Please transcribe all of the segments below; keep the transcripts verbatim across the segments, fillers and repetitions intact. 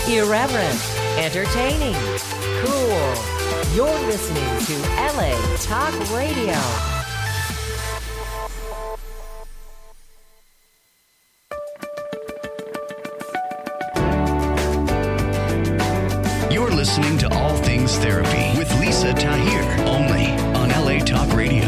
Irreverent, entertaining, cool. You're listening to L A Talk Radio. You're listening to All Things Therapy with Lisa Tahir, only on L A Talk Radio.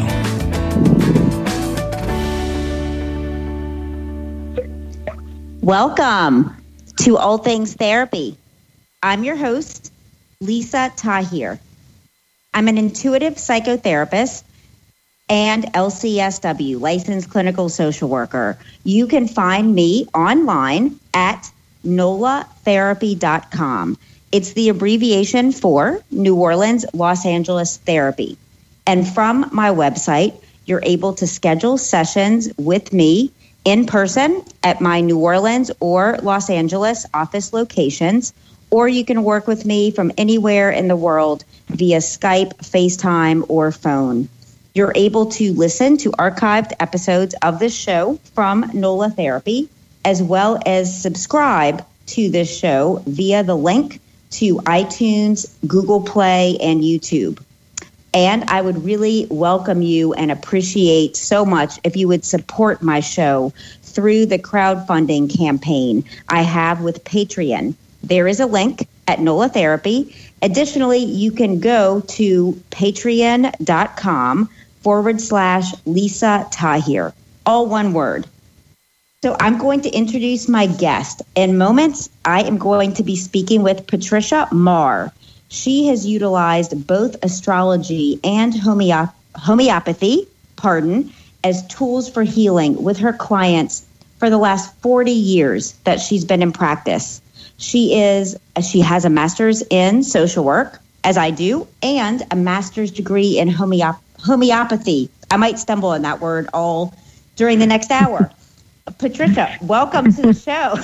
Welcome to All Things Therapy. I'm your host, Lisa Tahir. I'm an intuitive psychotherapist and L C S W, licensed clinical social worker. You can find me online at nola therapy dot com. It's the abbreviation for New Orleans, Los Angeles Therapy. And from my website, you're able to schedule sessions with me in person at my New Orleans or Los Angeles office locations, or you can work with me from anywhere in the world via Skype, FaceTime, or phone. You're able to listen to archived episodes of this show from NOLA Therapy, as well as subscribe to this show via the link to iTunes, Google Play, and YouTube. And I would really welcome you and appreciate so much if you would support my show through the crowdfunding campaign I have with Patreon. There is a link at NOLA Therapy. Additionally, you can go to patreon.com forward slash Lisa Tahir, all one word. So I'm going to introduce my guest. In moments, I am going to be speaking with Patricia Marr. She has utilized both astrology and homeop- homeopathy, pardon, as tools for healing with her clients for the last forty years that she's been in practice. She is she has a master's in social work, as I do, and a master's degree in homeop- homeopathy. I might stumble on that word all during the next hour. Patricia, welcome to the show.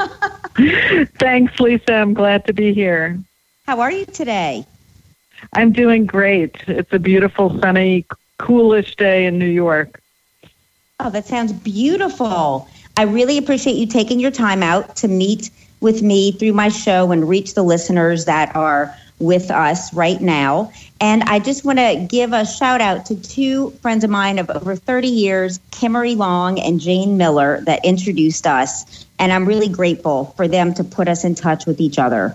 Thanks, Lisa. I'm glad to be here. How are you today? I'm doing great. It's a beautiful, sunny, coolish day in New York. Oh, that sounds beautiful. I really appreciate you taking your time out to meet with me through my show and reach the listeners that are with us right now. And I just want to give a shout out to two friends of mine of over thirty years, Kimmery Long and Jane Miller, that introduced us. And I'm really grateful for them to put us in touch with each other.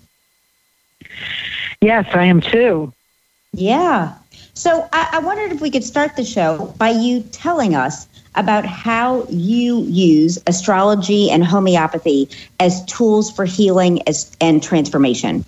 Yes, I am too. Yeah. So I, I wondered if we could start the show by you telling us about how you use astrology and homeopathy as tools for healing as, and transformation.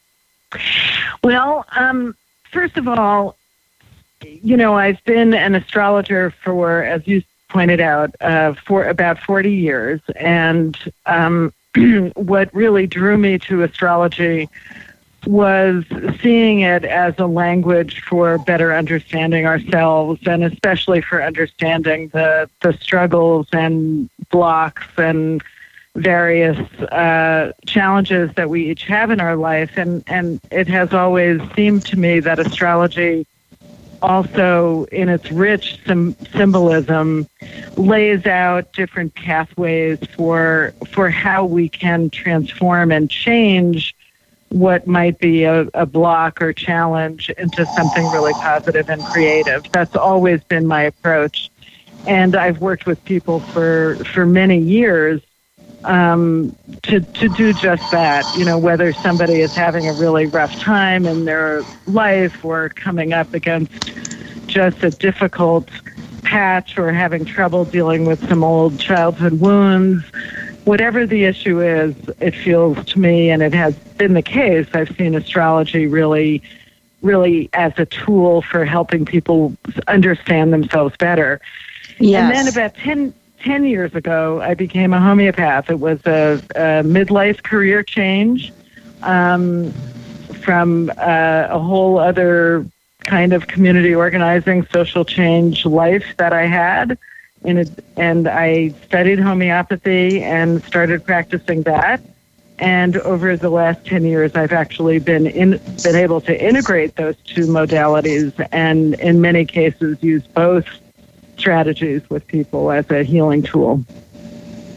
Well, um, first of all, you know, I've been an astrologer for, as you pointed out, uh, for about forty years. And um, what really drew me to astrology was seeing it as a language for better understanding ourselves, and especially for understanding the, the struggles and blocks and various uh, challenges that we each have in our life. And, and it has always seemed to me that astrology also, in its rich sim- symbolism, lays out different pathways for for how we can transform and change what might be a, a block or challenge into something really positive and creative. That's always been my approach. And I've worked with people for, for many years um, to, to do just that. You know, whether somebody is having a really rough time in their life or coming up against just a difficult patch or having trouble dealing with some old childhood wounds. Whatever the issue is, it feels to me, and it has been the case, I've seen astrology really, really as a tool for helping people understand themselves better. Yes. And then about ten, ten years ago, I became a homeopath. It was a, a midlife career change um, from uh, a whole other kind of community organizing, social change life that I had. In a, and I studied homeopathy and started practicing that. And over the last ten years, I've actually been in, been able to integrate those two modalities, and in many cases use both strategies with people as a healing tool. I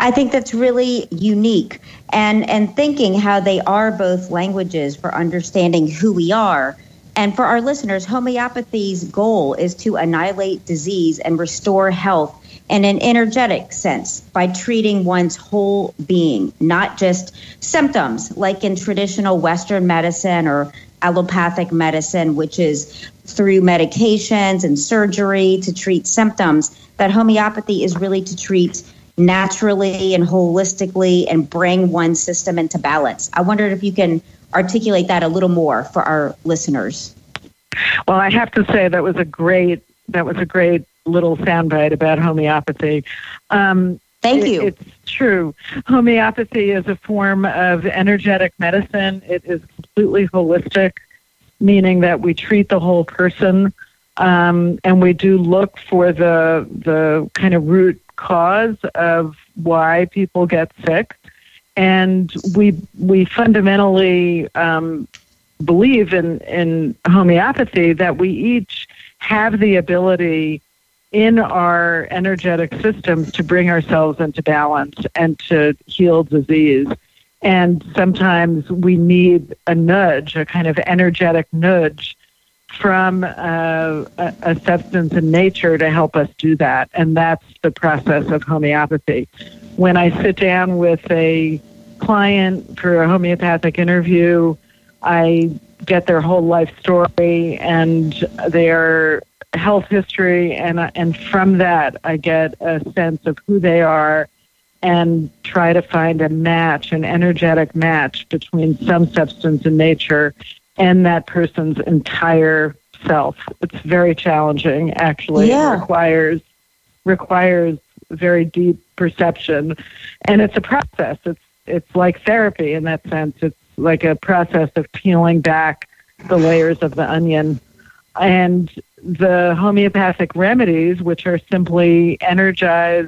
I think that's really unique. And, and thinking how they are both languages for understanding who we are. And for our listeners, homeopathy's goal is to annihilate disease and restore health in an energetic sense by treating one's whole being, not just symptoms like in traditional Western medicine or allopathic medicine, which is through medications and surgery to treat symptoms. That homeopathy is really to treat naturally and holistically and bring one system into balance. I wondered if you can articulate that a little more for our listeners. Well, I have to say that was a great that was a great little soundbite about homeopathy. Um, Thank it, you. It's true. Homeopathy is a form of energetic medicine. It is completely holistic, meaning that we treat the whole person, um, and we do look for the the kind of root cause of why people get sick. And we we fundamentally um, believe in, in homeopathy that we each have the ability in our energetic systems to bring ourselves into balance and to heal disease. And sometimes we need a nudge, a kind of energetic nudge from uh, a, a substance in nature to help us do that. And that's the process of homeopathy. When I sit down with a client for a homeopathic interview, I get their whole life story and their health history, and and from that I get a sense of who they are and try to find a match, an energetic match between some substance in nature and that person's entire self. It's very challenging, actually. Yeah. It requires requires very deep perception, and it's a process. It's it's like therapy in that sense. It's like a process of peeling back the layers of the onion. And the homeopathic remedies, which are simply energized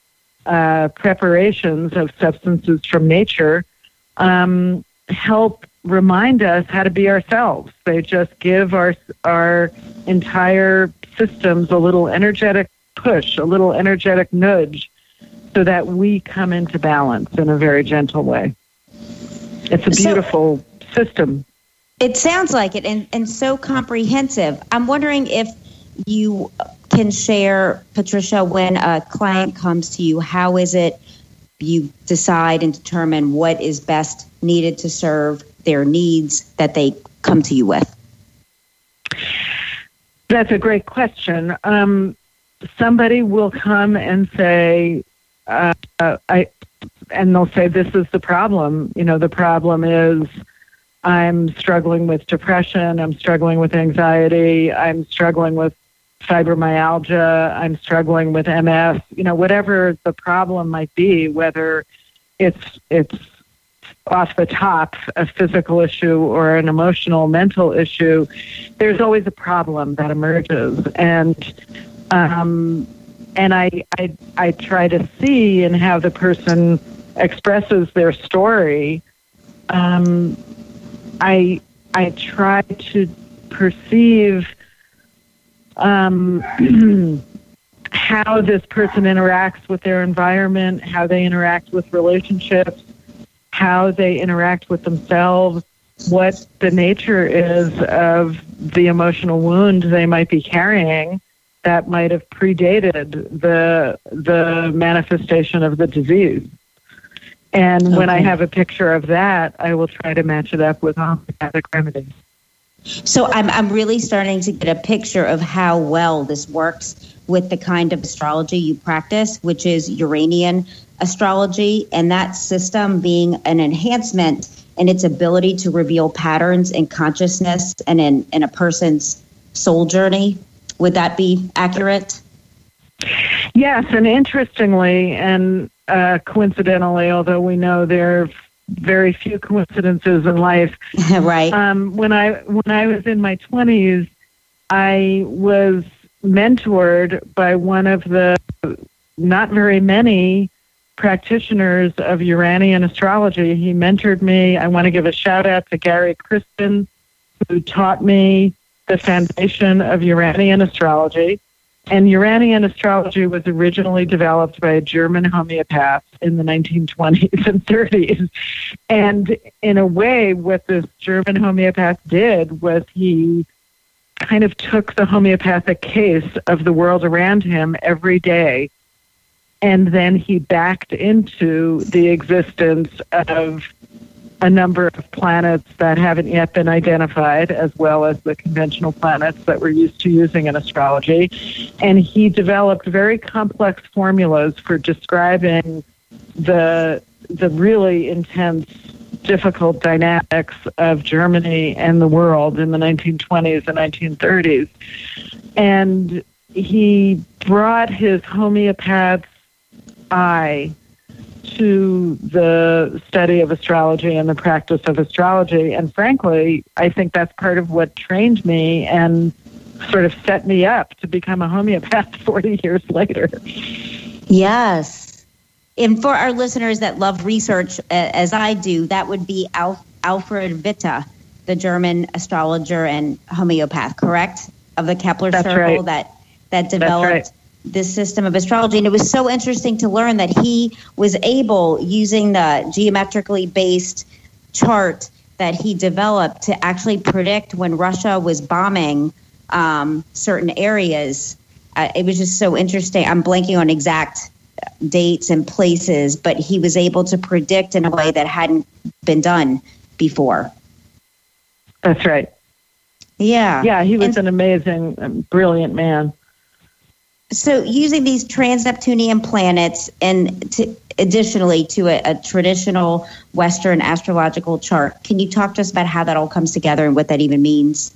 uh, preparations of substances from nature, um, help remind us how to be ourselves. They just give our our entire systems a little energetic push, a little energetic nudge, so that we come into balance in a very gentle way. It's a beautiful so, system. It sounds like it, and, and so comprehensive. I'm wondering if you can share, Patricia, when a client comes to you, how is it you decide and determine what is best needed to serve their needs that they come to you with? That's a great question. Um, somebody will come and say, uh, I, and they'll say, this is the problem. You know, the problem is I'm struggling with depression. I'm struggling with anxiety. I'm struggling with fibromyalgia. I'm struggling with M S. You know, whatever the problem might be, whether it's it's off the top, a physical issue or an emotional, mental issue, there's always a problem that emerges. And um, and I, I I try to see in how the person expresses their story. Um, I I try to perceive um, how this person interacts with their environment, how they interact with relationships, how they interact with themselves, what the nature is of the emotional wound they might be carrying that might have predated the the manifestation of the disease. And okay. when I have a picture of that, I will try to match it up with homeopathic remedies. So I'm I'm really starting to get a picture of how well this works with the kind of astrology you practice, which is Uranian astrology, and that system being an enhancement in its ability to reveal patterns in consciousness and in, in a person's soul journey. Would that be accurate? Yes, and interestingly, and uh, coincidentally, although we know there are very few coincidences in life, right? Um, when I when I was in my twenties, I was mentored by one of the not very many practitioners of Uranian astrology. He mentored me. I want to give a shout out to Gary Kristen, who taught me the foundation of Uranian astrology. And Uranian astrology was originally developed by a German homeopath in the nineteen twenties and thirties. And in a way, what this German homeopath did was he kind of took the homeopathic case of the world around him every day, and then he backed into the existence of a number of planets that haven't yet been identified, as well as the conventional planets that we're used to using in astrology. And he developed very complex formulas for describing the the really intense, difficult dynamics of Germany and the world in the nineteen twenties and nineteen thirties. And he brought his homeopath's eye to the study of astrology and the practice of astrology. And frankly, I think that's part of what trained me and sort of set me up to become a homeopath forty years later. Yes. And for our listeners that love research, uh, as I do, that would be Al- Alfred Witte, the German astrologer and homeopath, correct? Of the Kepler That's Circle right. that, that developed That's right. this system of astrology. And it was so interesting to learn that he was able, using the geometrically based chart that he developed, to actually predict when Russia was bombing um, certain areas. Uh, it was just so interesting. I'm blanking on exact dates and places, but he was able to predict in a way that hadn't been done before. That's right. Yeah. Yeah, he was And- an amazing, um, brilliant man. So using these trans-Neptunian planets and to, additionally to a, a traditional Western astrological chart, can you talk to us about how that all comes together and what that even means?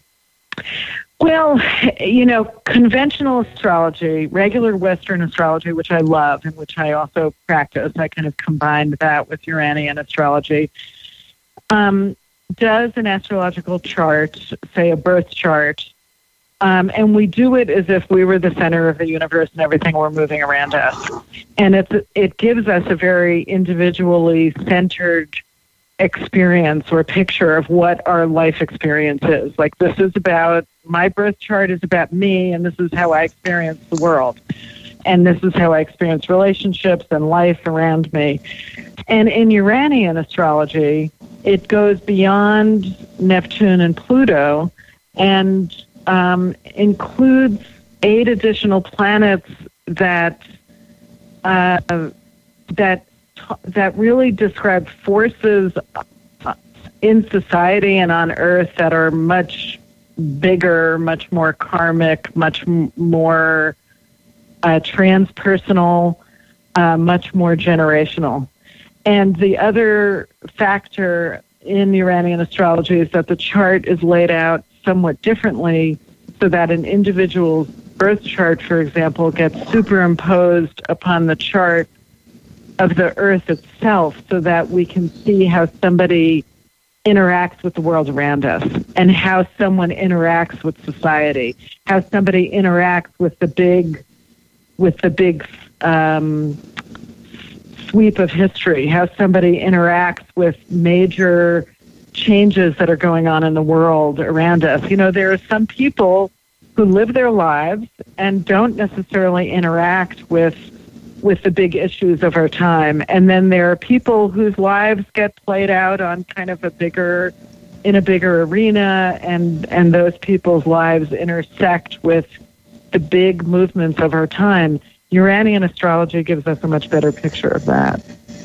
Well, you know, conventional astrology, regular Western astrology, which I love and which I also practice, I kind of combined that with Uranian astrology, um, does an astrological chart, say a birth chart, Um, and we do it as if we were the center of the universe and everything were moving around us. And it's, it gives us a very individually centered experience or picture of what our life experience is. Like, this is about, my birth chart is about me, and this is how I experience the world. And this is how I experience relationships and life around me. And in Uranian astrology, it goes beyond Neptune and Pluto and Um, includes eight additional planets that uh, that that really describe forces in society and on Earth that are much bigger, much more karmic, much m- more uh, transpersonal, uh, much more generational. And the other factor in Uranian astrology is that the chart is laid out somewhat differently, so that an individual's birth chart, for example, gets superimposed upon the chart of the Earth itself, so that we can see how somebody interacts with the world around us and how someone interacts with society, how somebody interacts with the big, with the big um, sweep of history, how somebody interacts with major changes that are going on in the world around us. You know, there are some people who live their lives and don't necessarily interact with with the big issues of our time. And then there are people whose lives get played out on kind of a bigger, in a bigger arena, and, and those people's lives intersect with the big movements of our time. Uranian astrology gives us a much better picture of that.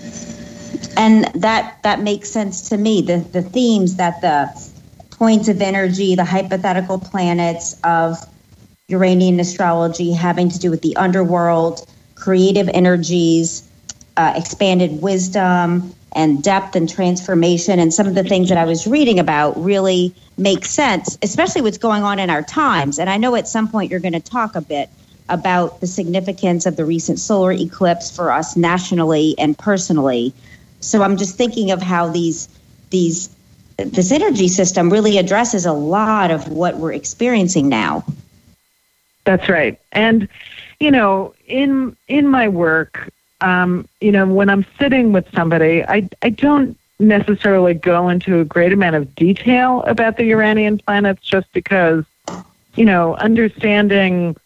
And that, that makes sense to me. The the themes that the points of energy, the hypothetical planets of Uranian astrology having to do with the underworld, creative energies, uh, expanded wisdom, and depth and transformation, and some of the things that I was reading about really make sense, especially what's going on in our times. And I know at some point you're going to talk a bit about the significance of the recent solar eclipse for us nationally and personally. So I'm just thinking of how these these this energy system really addresses a lot of what we're experiencing now. That's right. And, you know, in in my work, um, you know, when I'm sitting with somebody, I, I don't necessarily go into a great amount of detail about the Uranian planets, just because, you know, understanding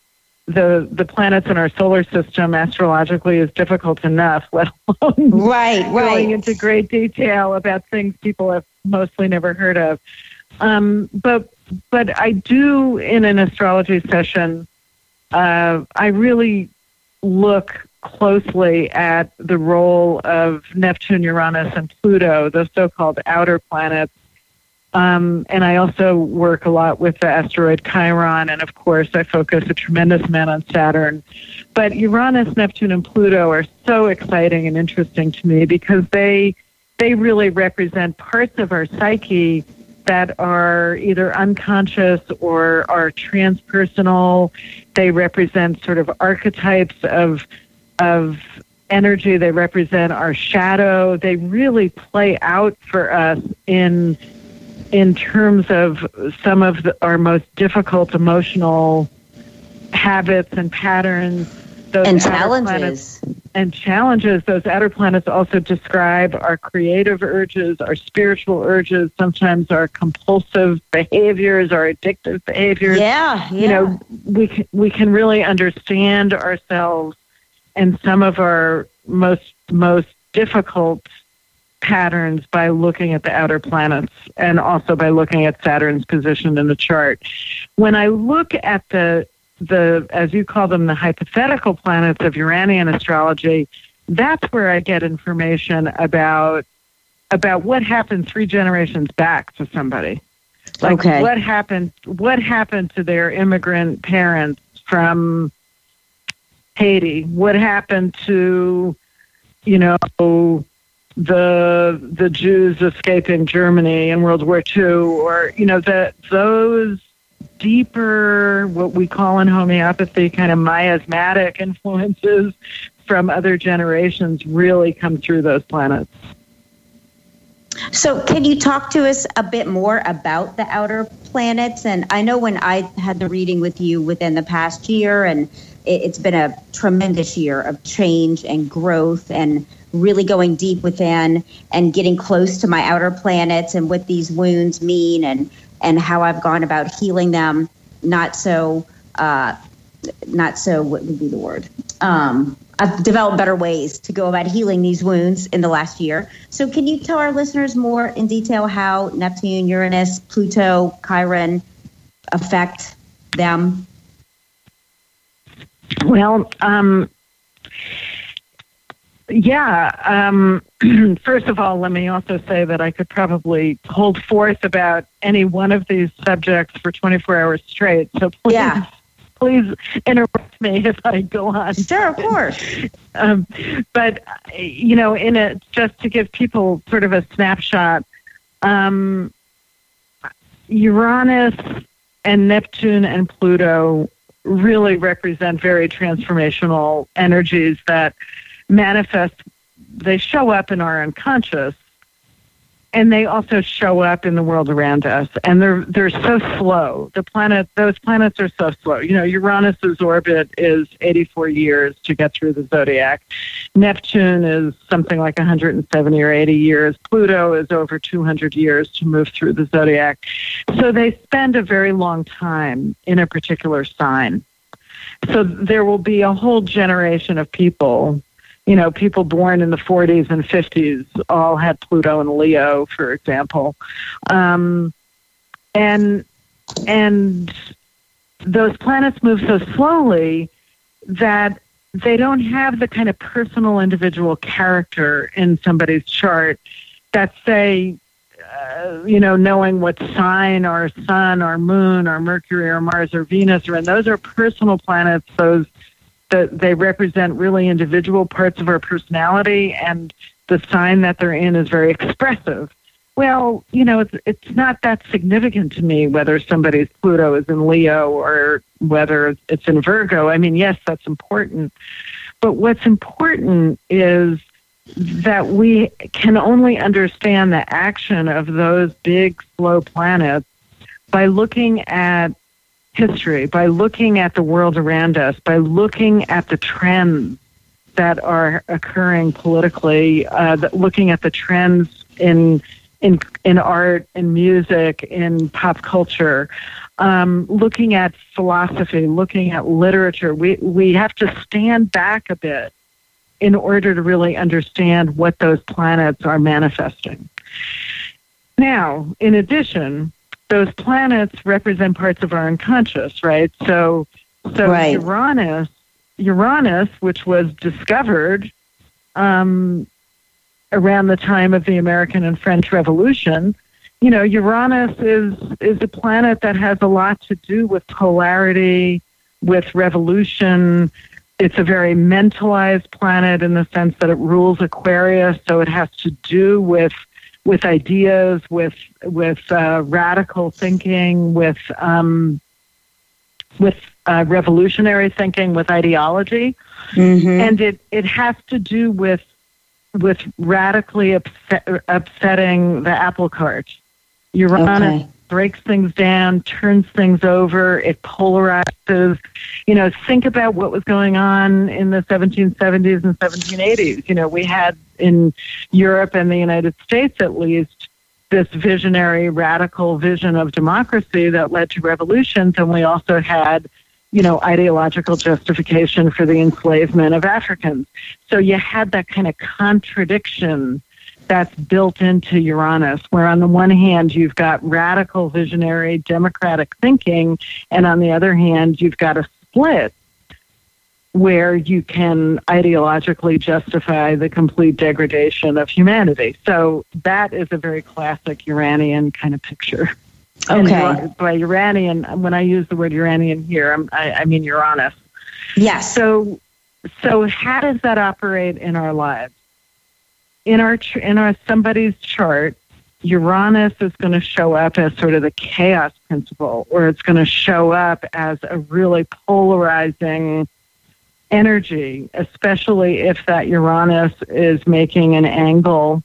the the planets in our solar system astrologically is difficult enough, let alone right, going right. into great detail about things people have mostly never heard of. Um, but but I do, in an astrology session, uh, I really look closely at the role of Neptune, Uranus, and Pluto, the so-called outer planets. Um, and I also work a lot with the asteroid Chiron, and of course I focus a tremendous amount on Saturn. But Uranus, Neptune, and Pluto are so exciting and interesting to me because they they really represent parts of our psyche that are either unconscious or are transpersonal. They represent sort of archetypes of of energy. They represent our shadow. They really play out for us in in terms of some of the, our most difficult emotional habits and patterns. Those and outer challenges. Planets, and challenges. Those outer planets also describe our creative urges, our spiritual urges, sometimes our compulsive behaviors, our addictive behaviors. Yeah, yeah. You know, we can, we can really understand ourselves and some of our most most difficult patterns by looking at the outer planets and also by looking at Saturn's position in the chart. When I look at the the, as you call them, the hypothetical planets of Uranian astrology, that's where I get information about about what happened three generations back to somebody. Like okay. what happened what happened to their immigrant parents from Haiti? What happened to, you know, the the Jews escaping Germany in World War Two, or, you know, the those deeper, what we call in homeopathy, kind of miasmatic influences from other generations really come through those planets. So can you talk to us a bit more about the outer planets? And I know when I had the reading with you within the past year, and it's been a tremendous year of change and growth and really going deep within and getting close to my outer planets and what these wounds mean and, and how I've gone about healing them. Not so, uh, not so, what would be the word? Um, I've developed better ways to go about healing these wounds in the last year. So can you tell our listeners more in detail how Neptune, Uranus, Pluto, Chiron affect them? Well, um, yeah. Um, first of all, let me also say that I could probably hold forth about any one of these subjects for twenty-four hours straight. So please, yeah. please interrupt me if I go on. Sure, of course. um, but, you know, in a, just to give people sort of a snapshot, um, Uranus and Neptune and Pluto really represent very transformational energies that manifest. They show up in our unconscious, and they also show up in the world around us. And they're they're so slow. The planet, those planets are so slow. You know, Uranus's orbit is eighty-four years to get through the zodiac. Neptune is something like one hundred seventy or eighty years. Pluto is over two hundred years to move through the zodiac. So they spend a very long time in a particular sign. So there will be a whole generation of people, you know, people born in the forties and fifties all had Pluto and Leo, for example. Um, and and those planets move so slowly that they don't have the kind of personal individual character in somebody's chart that, say, uh, you know, knowing what sign or sun or moon or Mercury or Mars or Venus are in. Those are personal planets. Those that they represent really individual parts of our personality, and the sign that they're in is very expressive. Well, you know, it's it's not that significant to me whether somebody's Pluto is in Leo or whether it's in Virgo. I mean, yes, that's important. But what's important is that we can only understand the action of those big, slow planets by looking at history, by looking at the world around us, by looking at the trends that are occurring politically, uh, looking at the trends in in in art, in music, in pop culture. um, looking at philosophy, looking at literature. We, we have to stand back a bit in order to really understand what those planets are manifesting. Now, in addition, those planets represent parts of our unconscious, right? So, so right. Uranus, Uranus, which was discovered um, around the time of the American and French Revolution, you know, Uranus is is a planet that has a lot to do with polarity, with revolution. It's a very mentalized planet in the sense that it rules Aquarius, so it has to do with with ideas, with with uh, radical thinking, with um, with uh, revolutionary thinking, with ideology, mm-hmm. and it, it has to do with with radically upset, upsetting the apple cart. Uranus okay. breaks things down, turns things over, it polarizes. You know, think about what was going on in the seventeen seventies and seventeen eighties. You know, we had in Europe and the United States, at least, this visionary, radical vision of democracy that led to revolutions, and we also had, you know, ideological justification for the enslavement of Africans. So you had that kind of contradiction that's built into Uranus, where on the one hand you've got radical, visionary, democratic thinking, and on the other hand you've got a split where you can ideologically justify the complete degradation of humanity. So that is a very classic Uranian kind of picture. Okay. And by Uranian, when I use the word Uranian here, I'm, I, I mean Uranus. Yes. So, so how does that operate in our lives? In our in our somebody's chart, Uranus is going to show up as sort of the chaos principle, or it's going to show up as a really polarizing energy, especially if that Uranus is making an angle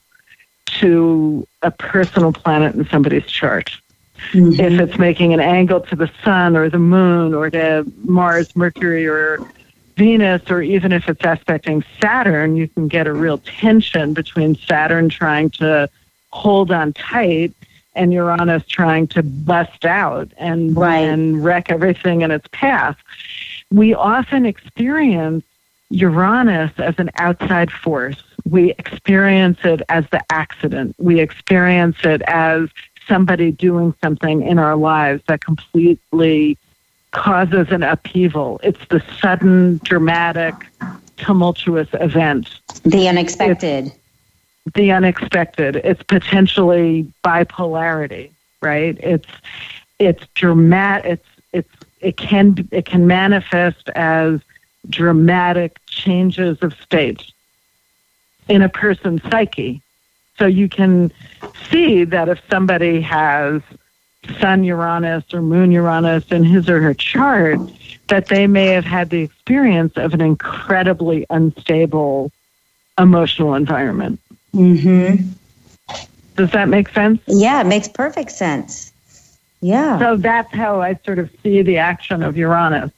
to a personal planet in somebody's chart. Mm-hmm. If it's making an angle to the sun or the moon or to Mars, Mercury, or Venus, or even if it's aspecting Saturn, you can get a real tension between Saturn trying to hold on tight and Uranus trying to bust out and, right. and wreck everything in its path. We often experience Uranus as an outside force. We experience it as the accident. We experience it as somebody doing something in our lives that completely causes an upheaval. It's the sudden, dramatic, tumultuous event. The unexpected. It's the unexpected. It's potentially bipolarity, right? It's it's dramatic. It's it's it can it can manifest as dramatic changes of state in a person's psyche. So you can see that if somebody has Sun Uranus or Moon Uranus in his or her chart, that they may have had the experience of an incredibly unstable emotional environment. Mm-hmm. Does that make sense? Yeah, it makes perfect sense. Yeah. So that's how I sort of see the action of Uranus.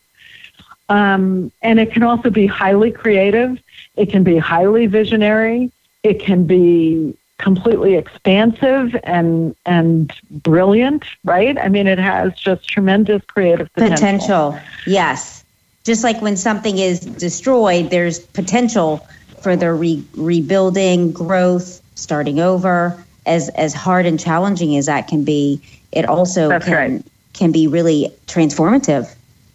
Um, and it can also be highly creative. It can be highly visionary. It can be completely expansive and and brilliant, right? I mean, it has just tremendous creative potential. Potential, yes. Just like when something is destroyed, there's potential for the re- rebuilding, growth, starting over. As as hard and challenging as that can be, it also That's can right. can be really transformative.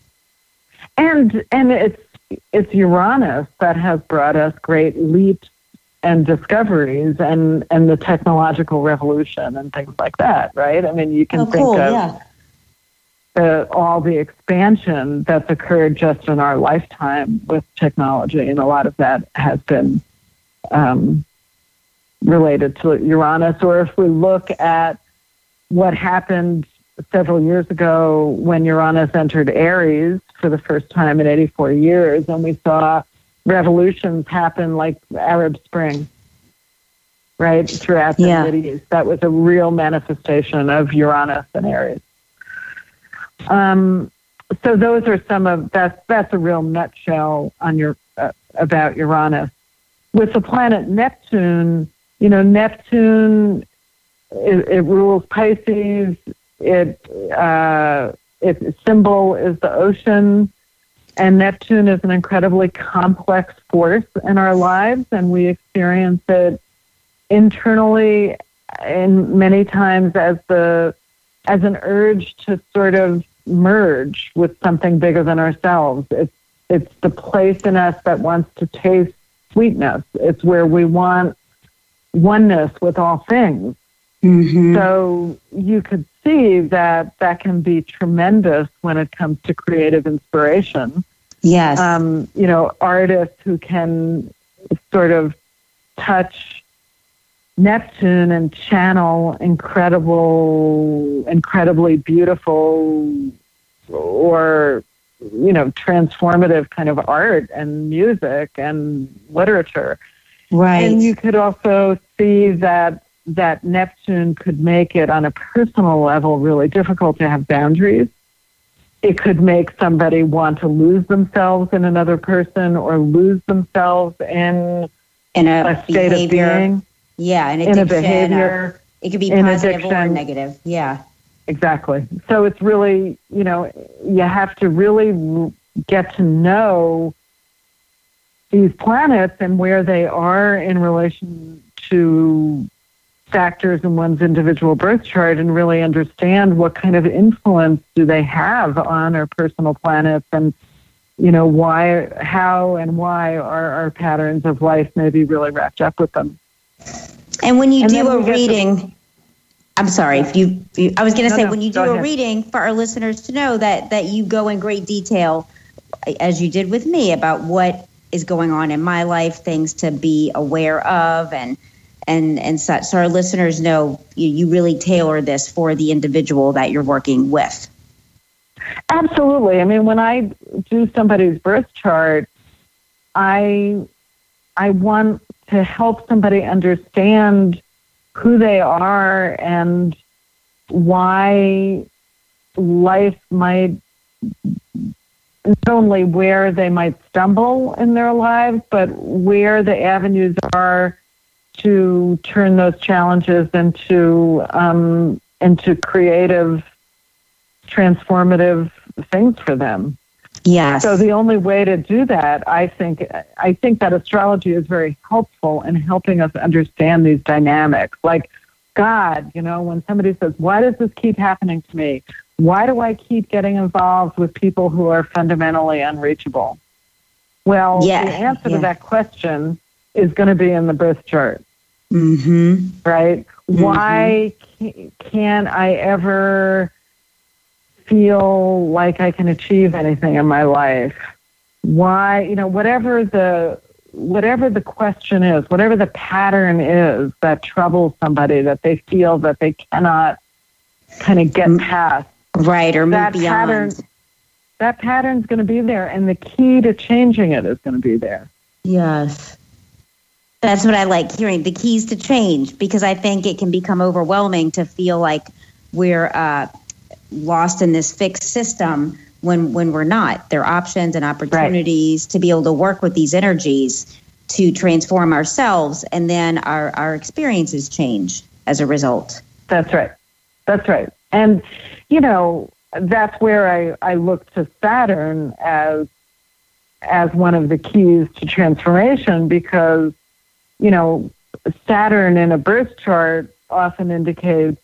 And and it's it's Uranus that has brought us great leaps and discoveries and, and the technological revolution and things like that, right? I mean, you can oh, think cool, of yeah. the, all the expansion that's occurred just in our lifetime with technology, and a lot of that has been um, related to Uranus. Or if we look at what happened several years ago when Uranus entered Aries for the first time in eighty-four years, and we saw revolutions happen like Arab Spring, right, throughout the yeah. Middle East. That was a real manifestation of Uranus and Aries. Um, so those are some of, that's, that's a real nutshell on your, uh, about Uranus. With the planet Neptune, you know, Neptune, it, it rules Pisces. It, uh, its symbol is the ocean, and Neptune is an incredibly complex force in our lives, and we experience it internally and many times as the as an urge to sort of merge with something bigger than ourselves. It's it's the place in us that wants to taste sweetness. It's where we want oneness with all things. Mm-hmm. So you could see that that can be tremendous when it comes to creative inspiration. Yes. Um, you know, artists who can sort of touch Neptune and channel incredible, incredibly beautiful or, you know, transformative kind of art and music and literature. Right. And you could also see that that Neptune could make it on a personal level really difficult to have boundaries. It could make somebody want to lose themselves in another person or lose themselves in, in a, a state behavior. of being. Yeah, an in addiction. a behavior. It could be in positive addiction. or negative. Yeah. Exactly. So it's really, you know, you have to really get to know these planets and where they are in relation to factors in one's individual birth chart and really understand what kind of influence do they have on our personal planets and, you know, why, how and why are our patterns of life maybe really wrapped up with them. And when you and do a we reading, to, I'm sorry, if you, you I was going to no, say, no, when you do go a ahead. reading for our listeners to know that, that you go in great detail, as you did with me, about what is going on in my life, things to be aware of and and and such. So our listeners know you, you really tailor this for the individual that you're working with. Absolutely. I mean, when I do somebody's birth chart, I I want to help somebody understand who they are and why life might, not only where they might stumble in their lives, but where the avenues are to turn those challenges into um, into creative, transformative things for them. Yes. So the only way to do that, I think, I think that astrology is very helpful in helping us understand these dynamics. Like God, you know, when somebody says, "Why does this keep happening to me? Why do I keep getting involved with people who are fundamentally unreachable?" Well, yeah, the answer yeah. to that question is going to be in the birth chart. Mm-hmm. Right? Mm-hmm. Why can't I ever feel like I can achieve anything in my life? Why, you know, whatever the whatever the question is, whatever the pattern is that troubles somebody, that they feel that they cannot kind of get past. Right, or move that beyond. Pattern, that pattern's going to be there, and the key to changing it is going to be there. Yes. That's what I like hearing, the keys to change, because I think it can become overwhelming to feel like we're uh, lost in this fixed system when, when we're not. There are options and opportunities right. to be able to work with these energies to transform ourselves, and then our, our experiences change as a result. That's right. That's right. And, you know, that's where I, I look to Saturn as as one of the keys to transformation, because, you know, Saturn in a birth chart often indicates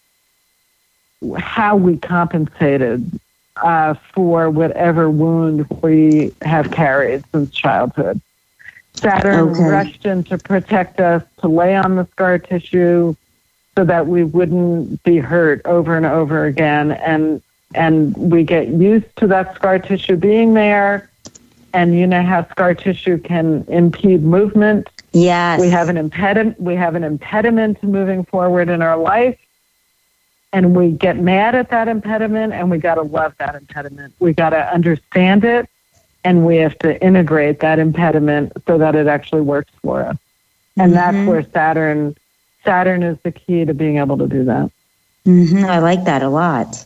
how we compensated uh, for whatever wound we have carried since childhood. Saturn okay. rushed in to protect us, to lay on the scar tissue so that we wouldn't be hurt over and over again. And and we get used to that scar tissue being there. And you know how scar tissue can impede movement. Yes. We have an impediment. We have an impediment to moving forward in our life, and we get mad at that impediment, and we got to love that impediment. We got to understand it, and we have to integrate that impediment so that it actually works for us. And mm-hmm. that's where Saturn, Saturn is the key to being able to do that. Mm-hmm. I like that a lot.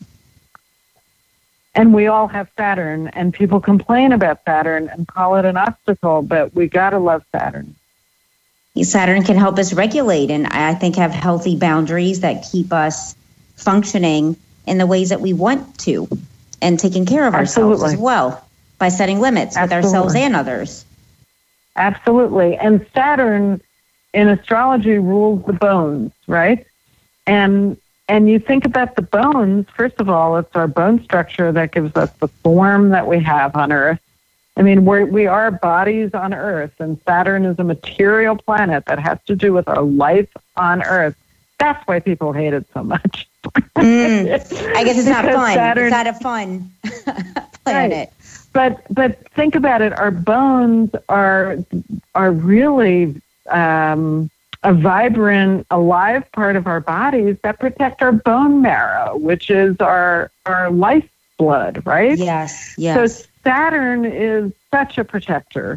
And we all have Saturn, and people complain about Saturn and call it an obstacle, but we got to love Saturn. Saturn can help us regulate and I think have healthy boundaries that keep us functioning in the ways that we want to. and taking care of ourselves Absolutely. as well by setting limits with Absolutely. ourselves and others. Absolutely. And Saturn in astrology rules the bones, right? And and you think about the bones, first of all, it's our bone structure that gives us the form that we have on Earth. I mean, we're, we are bodies on Earth, and Saturn is a material planet that has to do with our life on Earth. That's why people hate it so much. Mm, I guess it's not Because fun. Saturn- it's not a fun planet. Right. But but think about it. Our bones are are really um, a vibrant, alive part of our bodies that protect our bone marrow, which is our our lifeblood, right? Yes, yes. So Saturn is such a protector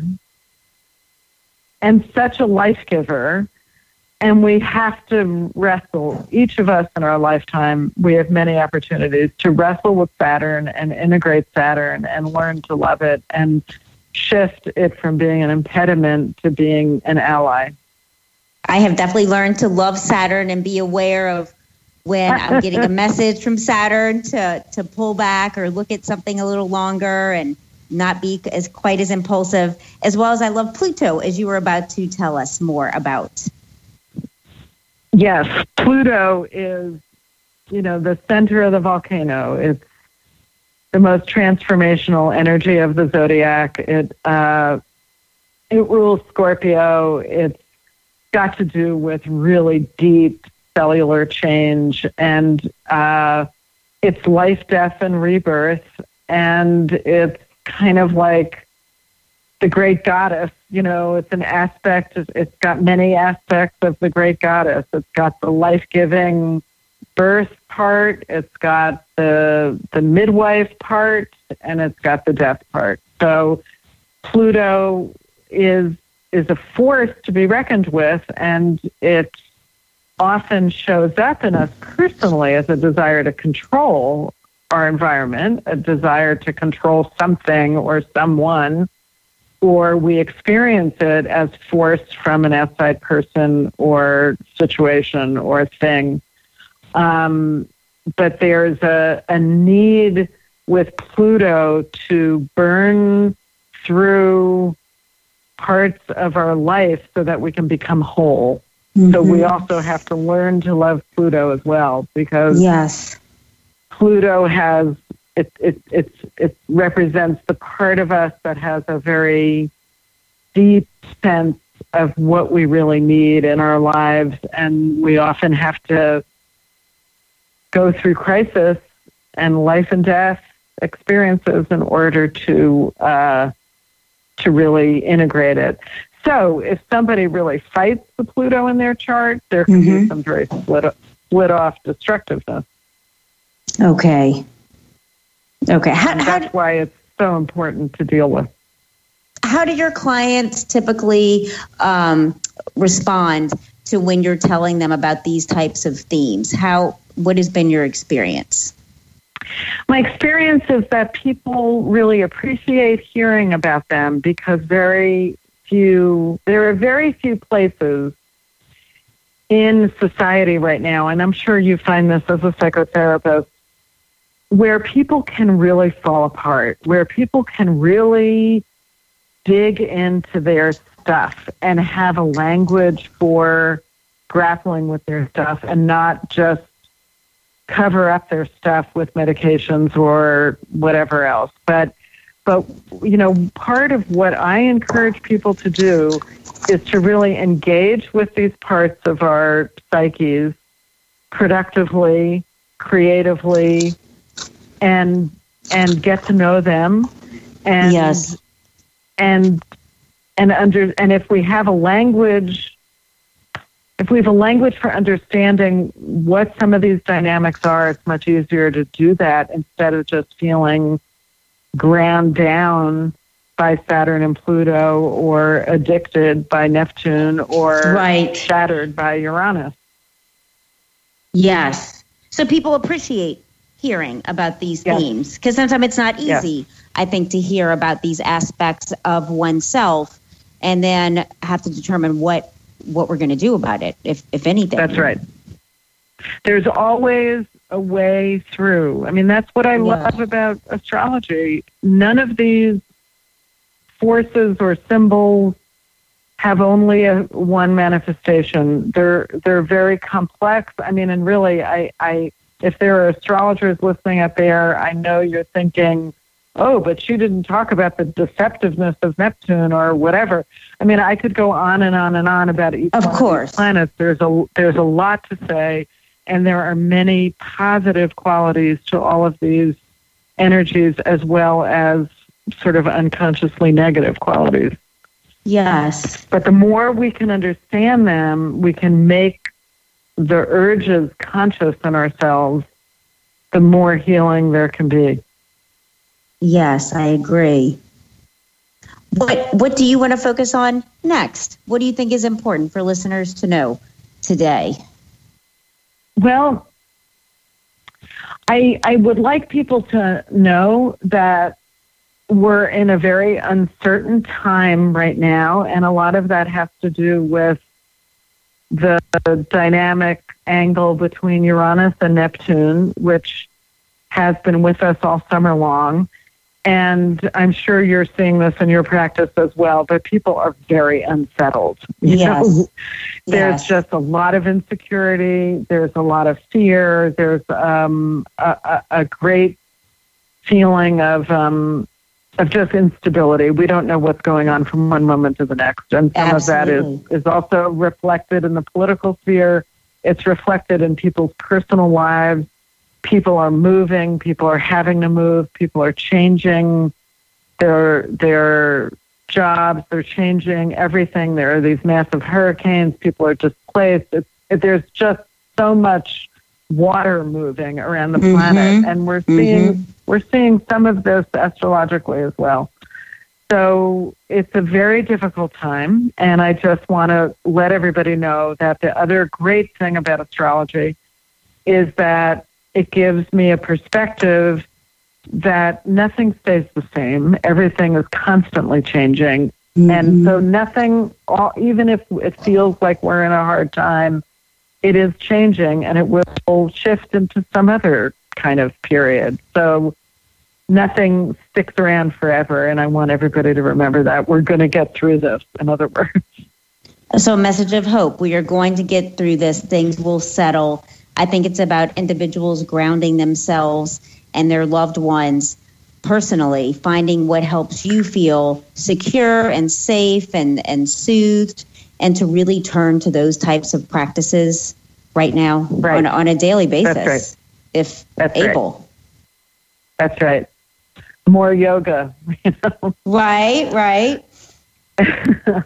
and such a life giver. And we have to wrestle, each of us in our lifetime, we have many opportunities to wrestle with Saturn and integrate Saturn and learn to love it and shift it from being an impediment to being an ally. I have definitely learned to love Saturn and be aware of when I'm getting a message from Saturn to, to pull back or look at something a little longer and not be as quite as impulsive, as well as I love Pluto, as you were about to tell us more about. Yes, Pluto is, you know, the center of the volcano. It's the most transformational energy of the zodiac. It uh, it rules Scorpio. It's got to do with really deep cellular change, and uh, it's life, death, and rebirth. And it's kind of like the great goddess. You know, it's an aspect, it's got many aspects of the great goddess. It's got the life-giving birth part, it's got the the midwife part, and it's got the death part. So Pluto is is a force to be reckoned with, and it often shows up in us personally as a desire to control our environment, a desire to control something or someone, or we experience it as force from an outside person or situation or thing. Um, but there's a, a need with Pluto to burn through parts of our life so that we can become whole. Mm-hmm. So we also have to learn to love Pluto as well, because yes, Pluto has It, it, it, it represents the part of us that has a very deep sense of what we really need in our lives. And we often have to go through crisis and life and death experiences in order to uh, to really integrate it. So if somebody really fights the Pluto in their chart, there can mm-hmm. be some very split, split off destructiveness. Okay. Okay. How, and how that's why it's so important to deal with. How do your clients typically um, respond to when you're telling them about these types of themes? How, what has been your experience? My experience is that people really appreciate hearing about them, because very few, there are very few places in society right now, and I'm sure you find this as a psychotherapist, where people can really fall apart, where people can really dig into their stuff and have a language for grappling with their stuff and not just cover up their stuff with medications or whatever else. But, but you know, part of what I encourage people to do is to really engage with these parts of our psyches productively, creatively, and and get to know them, and yes. and and under and if we have a language, if we have a language for understanding what some of these dynamics are, it's much easier to do that instead of just feeling ground down by Saturn and Pluto, or addicted by Neptune, or right. shattered by Uranus. Yes. So people appreciate hearing about these yes. themes, because sometimes it's not easy, yes. I think, to hear about these aspects of oneself and then have to determine what what we're going to do about it, if if anything. That's right. There's always a way through. I mean, that's what I Yeah. love about astrology. None of these forces or symbols have only a one manifestation. They're they're very complex. I mean, and really, I, I if there are astrologers listening up there, I know you're thinking, oh, but she didn't talk about the deceptiveness of Neptune or whatever. I mean, I could go on and on and on about each Of one course. of these planets. There's a there's a lot to say, and there are many positive qualities to all of these energies, as well as sort of unconsciously negative qualities. Yes. But the more we can understand them, we can make the urges conscious in ourselves, the more healing there can be. Yes, I agree. What What do you want to focus on next? What do you think is important for listeners to know today? Well, I I would like people to know that we're in a very uncertain time right now, and a lot of that has to do with the dynamic angle between Uranus and Neptune, which has been with us all summer long. And I'm sure you're seeing this in your practice as well, but people are very unsettled. You Yes. know? There's Yes. just a lot of insecurity. There's a lot of fear. There's um, a, a, a great feeling of um, of just instability. We don't know what's going on from one moment to the next. And some Absolutely. of that is, is also reflected in the political sphere. It's reflected in people's personal lives. People are moving. People are having to move. People are changing their their jobs. They're changing everything. There are these massive hurricanes. People are displaced. It's, it, there's just so much water moving around the Mhm. planet, and we're seeing Mhm. we're seeing some of this astrologically as well. So it's a very difficult time, and I just want to let everybody know that the other great thing about astrology is that it gives me a perspective that nothing stays the same. Everything is constantly changing. Mm-hmm. And so nothing, all- even if it feels like we're in a hard time, it is changing, and it will shift into some other kind of period. So nothing sticks around forever, and I want everybody to remember that. We're going to get through this, in other words. So a message of hope. We are going to get through this. Things will settle. I think it's about individuals grounding themselves and their loved ones personally, finding what helps you feel secure and safe and, and soothed, and to really turn to those types of practices right now Right. on, a- on a daily basis, That's right. if That's able. That's right. More yoga, you know. Right, right. Um,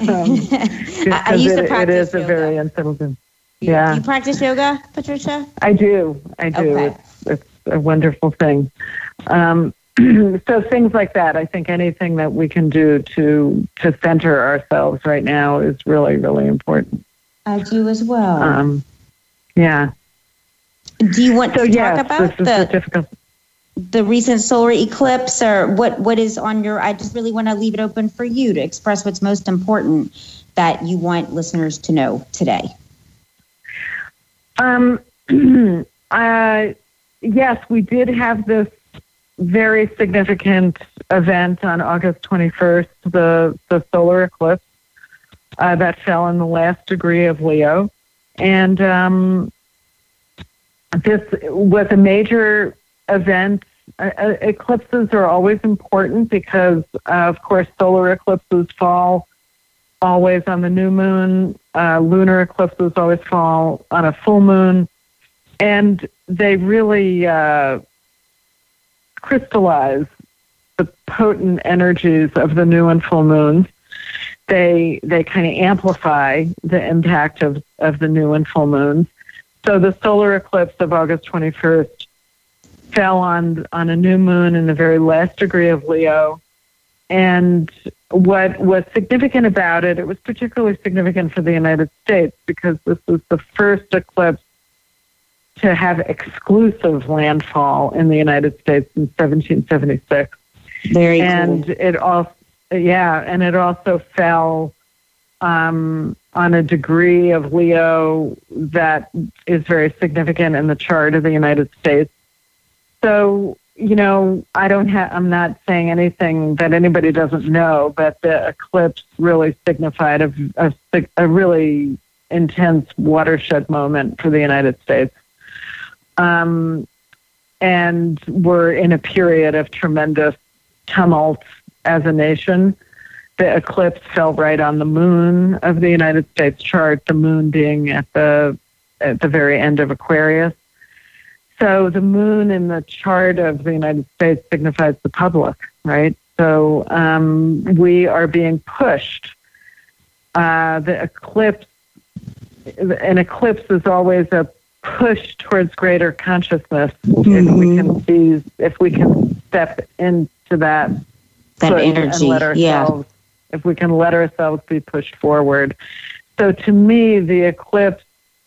I, I used to it, practice it is a yoga. very unsettled thing. You- Yeah. You practice yoga, Patricia? I do. I do. Okay. It's, it's a wonderful thing. Um, so things like that, I think anything that we can do to to center ourselves right now is really, really important. I do as well. Um, yeah. Do you want So to yes, talk about this is the a difficult. the recent solar eclipse, or what, what is on your, I just really want to leave it open for you to express what's most important that you want listeners to know today. Um, uh, yes, we did have this very significant event on August twenty-first, the, the solar eclipse uh, that fell in the last degree of Leo. And um, this was a major event. Uh, uh, eclipses are always important because, uh, of course, solar eclipses fall always on the new moon. Uh, lunar eclipses always fall on a full moon. And they really uh, crystallize the potent energies of the new and full moons. They they kind of amplify the impact of, of the new and full moons. So the solar eclipse of August twenty-first fell on on a new moon in the very last degree of Leo. And what was significant about it, it was particularly significant for the United States because this was the first eclipse to have exclusive landfall in the United States in seventeen seventy-six. Very And cool. it also, yeah, and it also fell um, on a degree of Leo that is very significant in the chart of the United States. So, you know, I don't have, I'm not saying anything that anybody doesn't know, but the eclipse really signified a, a, a really intense watershed moment for the United States. Um, and we're in a period of tremendous tumult as a nation. The eclipse fell right on the moon of the United States chart, the moon being at the at the very end of Aquarius. So the moon in the chart of the United States signifies the public, right? So um, we are being pushed. Uh, the eclipse, an eclipse is always a push towards greater consciousness. Mm-hmm. If we can see, if we can step into that, that energy, and let ourselves, yeah. if we can let ourselves be pushed forward. So to me, the eclipse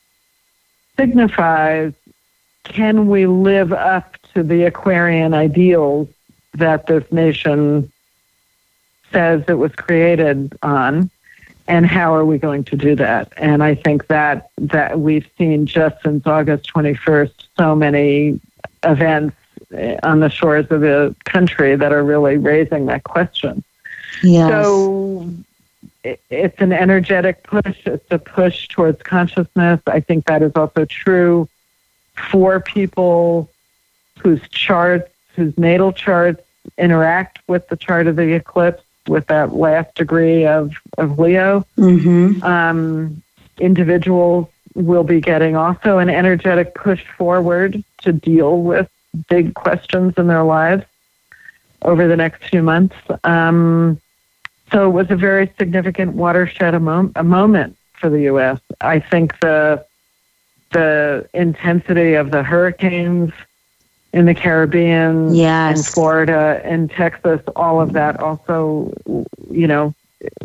signifies, can we live up to the Aquarian ideals that this nation says it was created on? And how are we going to do that? And I think that that we've seen just since August twenty-first so many events on the shores of the country that are really raising that question. Yes. So it's an energetic push. It's a push towards consciousness. I think that is also true for people whose charts, whose natal charts interact with the chart of the eclipse, with that last degree of, of Leo. Mm-hmm. Um, individuals will be getting also an energetic push forward to deal with big questions in their lives over the next few months. Um, so it was a very significant watershed a, mo- a moment for the U S. I think the the intensity of the hurricanes in the Caribbean, yes. in Florida, in Texas, all of that also, you know,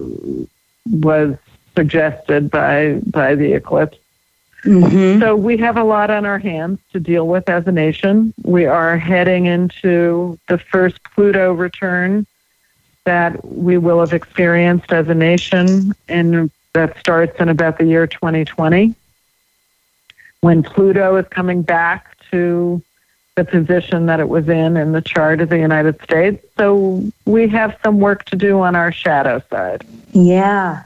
was suggested by by the eclipse. Mm-hmm. So we have a lot on our hands to deal with as a nation. We are heading into the first Pluto return that we will have experienced as a nation, and that starts in about the year twenty twenty, when Pluto is coming back to the position that it was in in the chart of the United States. So we have some work to do on our shadow side. Yeah.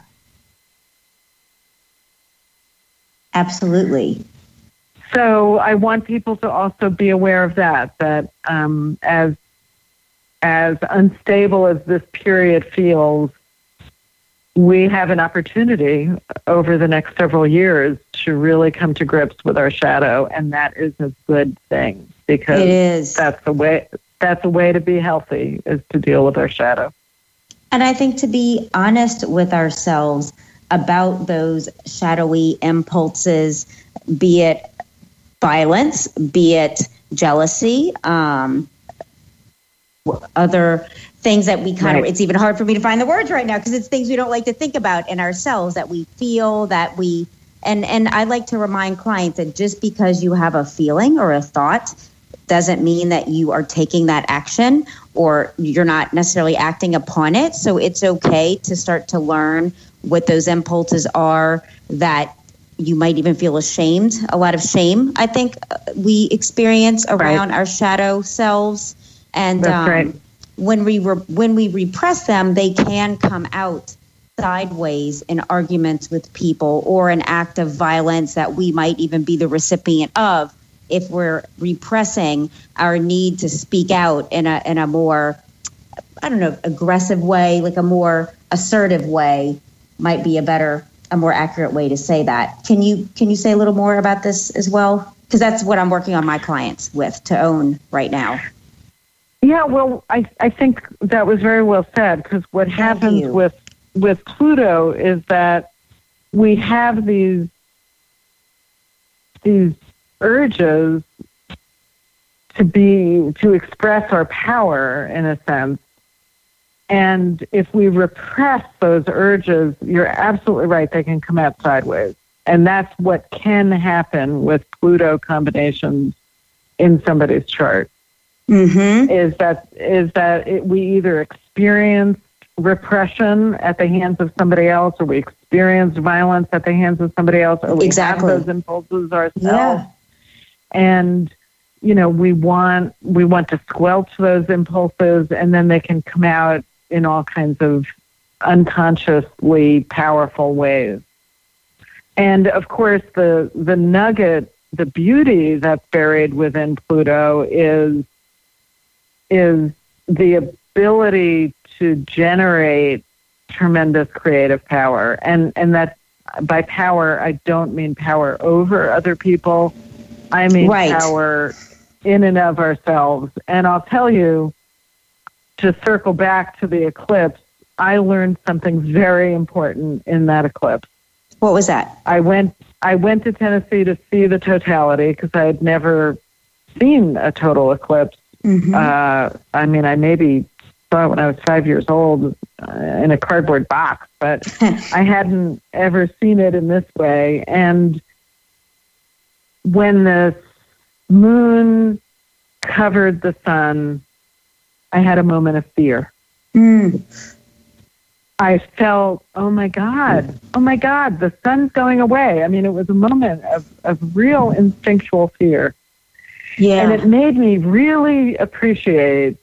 Absolutely. So I want people to also be aware of that, that um, as as unstable as this period feels, we have an opportunity over the next several years to really come to grips with our shadow, and that is a good thing, because it is. that's the way that's a way to be healthy, is to deal with our shadow. And I think to be honest with ourselves about those shadowy impulses, be it violence, be it jealousy, um, other things that we kind right. of, it's even hard for me to find the words right now because it's things we don't like to think about in ourselves, that we feel, that we, and, and I like to remind clients that just because you have a feeling or a thought doesn't mean that you are taking that action or you're not necessarily acting upon it. So it's okay to start to learn what those impulses are, that you might even feel ashamed. A lot of shame, I think, we experience around right. our shadow selves. And That's um, right. when we re- when we repress them, they can come out sideways in arguments with people or an act of violence that we might even be the recipient of if we're repressing our need to speak out in a in a more, I don't know, aggressive way, like a more assertive way might be a better, a more accurate way to say that. Can you can you say a little more about this as well? Because that's what I'm working on my clients with to own right now. Yeah, well, I I think that was very well said, because what Thank happens you. with with Pluto is that we have these these urges to be to express our power in a sense. And if we repress those urges, you're absolutely right, they can come out sideways. And that's what can happen with Pluto combinations in somebody's chart. Mm-hmm. Is that is that it, we either experience repression at the hands of somebody else, or we experience violence at the hands of somebody else, or we exactly. have those impulses ourselves. Yeah. And, you know, we want we want to squelch those impulses, and then they can come out in all kinds of unconsciously powerful ways. And, of course, the the nugget, the beauty that's buried within Pluto is is the ability to generate tremendous creative power. And and that by power, I don't mean power over other people. I mean right. power in and of ourselves. And I'll tell you, to circle back to the eclipse, I learned something very important in that eclipse. What was that? I went I went to Tennessee to see the totality because I had never seen a total eclipse. Mm-hmm. Uh, I mean, I maybe saw it when I was five years old uh, in a cardboard box, but I hadn't ever seen it in this way. And when the moon covered the sun, I had a moment of fear. Mm. I felt, oh my God, oh my God, the sun's going away. I mean, it was a moment of, of real instinctual fear. Yeah. And it made me really appreciate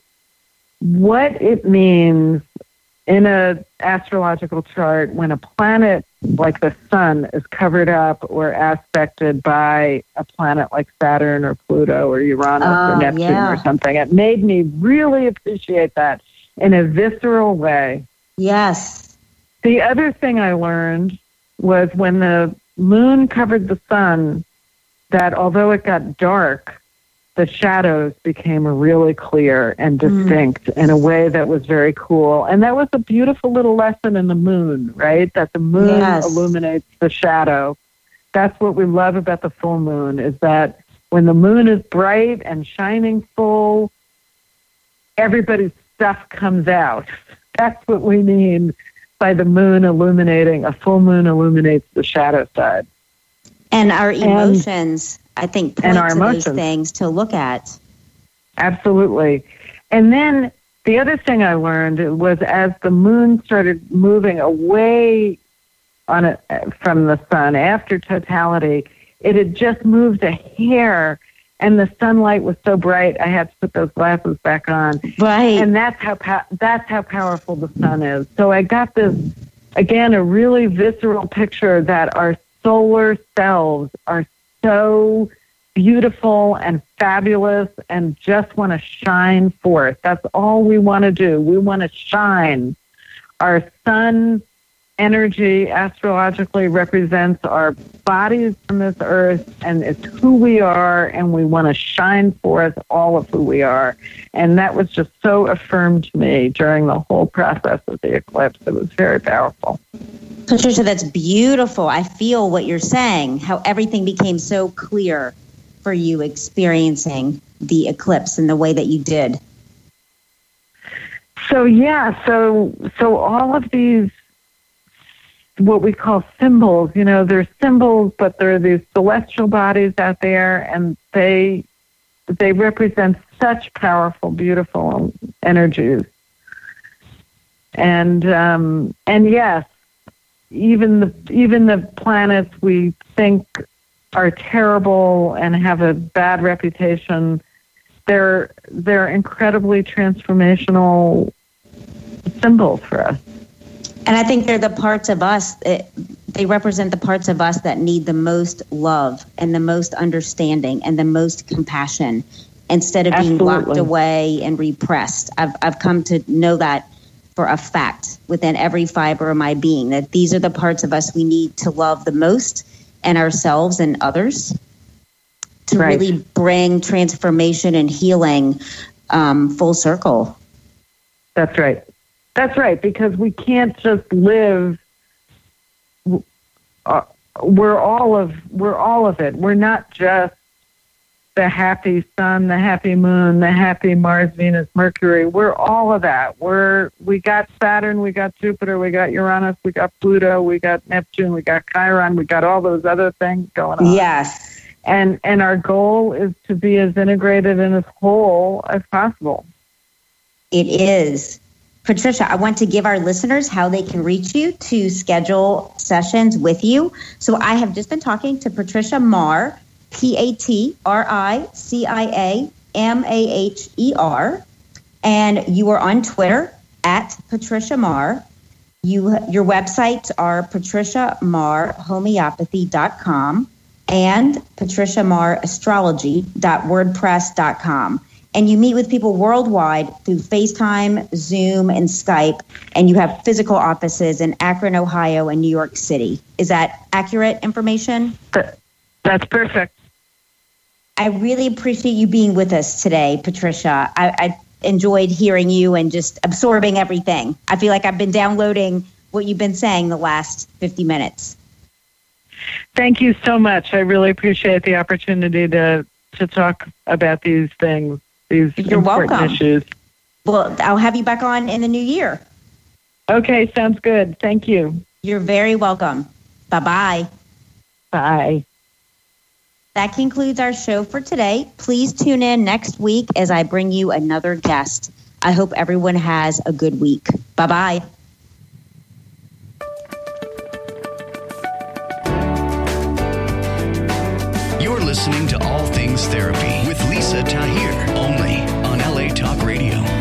what it means in an astrological chart when a planet like the sun is covered up or aspected by a planet like Saturn or Pluto or Uranus uh, or Neptune yeah. or something. It made me really appreciate that in a visceral way. Yes. The other thing I learned was when the moon covered the sun, that although it got dark, the shadows became really clear and distinct mm. in a way that was very cool. And that was a beautiful little lesson in the moon, right? That the moon yes. illuminates the shadow. That's what we love about the full moon, is that when the moon is bright and shining full, everybody's stuff comes out. That's what we mean by the moon illuminating. A full moon illuminates the shadow side. And our emotions, and, I think, point to emotions. Those things to look at. Absolutely. And then the other thing I learned was as the moon started moving away on it from the sun after totality, it had just moved a hair, and the sunlight was so bright I had to put those glasses back on. Right. And that's how po- that's how powerful the sun is. So I got this, again, a really visceral picture that our solar selves are so beautiful and fabulous and just want to shine forth. That's all we want to do. We want to shine. Our sun energy astrologically represents our bodies on this earth, and it's who we are, and we want to shine forth all of who we are. And that was just so affirmed to me during the whole process of the eclipse. It was very powerful. Patricia, that's beautiful. I feel what you're saying, how everything became so clear for you experiencing the eclipse in the way that you did. So, yeah, so so all of these, what we call symbols, you know, they're symbols, but there are these celestial bodies out there, and they they represent such powerful, beautiful energies. And um, and yes, even the even the planets we think are terrible and have a bad reputation, they're they're incredibly transformational symbols for us. And I think they're the parts of us, it, they represent the parts of us that need the most love and the most understanding and the most compassion, instead of being Absolutely. locked away and repressed. I've I've come to know that for a fact within every fiber of my being, that these are the parts of us we need to love the most, and ourselves and others, to right. really bring transformation and healing um, full circle. That's right. That's right, because we can't just live. Uh, we're all of we're all of it. We're not just the happy sun, the happy moon, the happy Mars, Venus, Mercury. We're all of that. We're we got Saturn, we got Jupiter, we got Uranus, we got Pluto, we got Neptune, we got Chiron, we got all those other things going on. Yes. And and our goal is to be as integrated and as whole as possible. It is. Patricia, I want to give our listeners how they can reach you to schedule sessions with you. So I have just been talking to Patricia Marr, P A T R I C I A M A H E R, and you are on Twitter at Patricia Marr. You, your websites are patricia marr homeopathy dot com and patricia marr astrology dot wordpress dot com. And you meet with people worldwide through FaceTime, Zoom, and Skype, and you have physical offices in Akron, Ohio, and New York City. Is that accurate information? That's perfect. I really appreciate you being with us today, Patricia. I, I enjoyed hearing you and just absorbing everything. I feel like I've been downloading what you've been saying the last fifty minutes. Thank you so much. I really appreciate the opportunity to, to talk about these things, these You're important welcome. issues. Well, I'll have you back on in the new year. Okay, sounds good. Thank you. You're very welcome. Bye-bye. Bye. That concludes our show for today. Please tune in next week as I bring you another guest. I hope everyone has a good week. Bye-bye. You're listening to All Things Therapy with Lisa Tahir, only on L A Talk Radio.